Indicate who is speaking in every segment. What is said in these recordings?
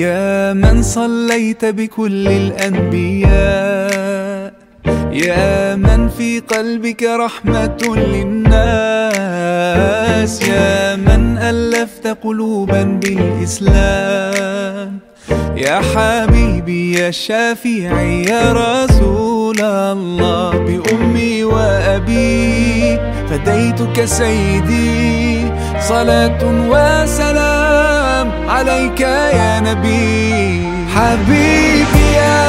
Speaker 1: يا من صليت بكل الأنبياء، يا من في قلبك رحمة للناس، يا من ألفت قلوبا بالإسلام، يا حبيبي يا شافعي يا رسول الله، بأمي وأبي فديتك سيدي، صلاة وسلام عليك يا نبي. حبيبي يا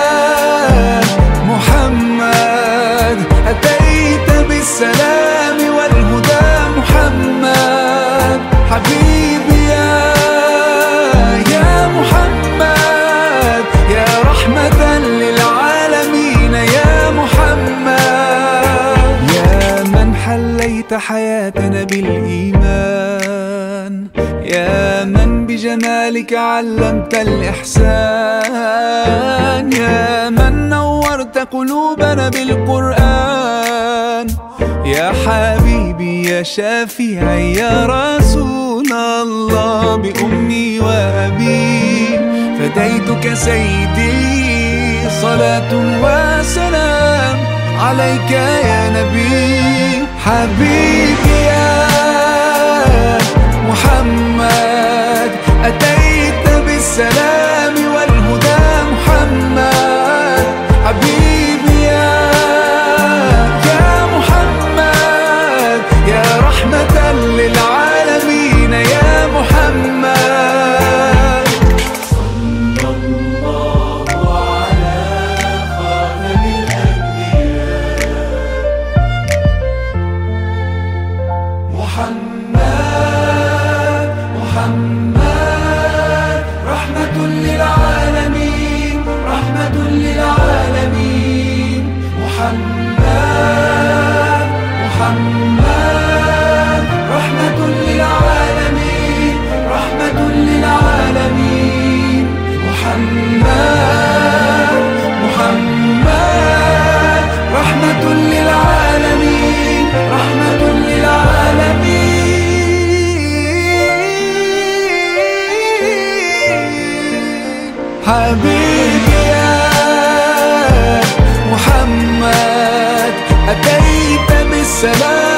Speaker 1: محمد أتيت بالسلام والهدى محمد، حبيبي يا محمد يا رحمة للعالمين يا محمد، يا من حليت حياتنا بالإيمان، يا من بجمالك علمت الإحسان، يا من نورت قلوبنا بالقرآن، يا حبيبي يا شافعي يا رسول الله، بأمي وأبي فديتك سيدي، صلاة وسلام عليك يا نبي. حبيبي يا محمد أتيت بالسلام والهدى محمد، حبيبي يا محمد يا رحمة للعالمين يا محمد. صلى الله على خاتم الأنبياء محمد، محمد رحمة للعالمين، رحمة للعالمين محمد، محمد رحمة للعالمين، رحمة للعالمين محمد، محمد رحمة للعالمين، رحمة للعالمين. حبيبي يا محمد أتيت بالسلام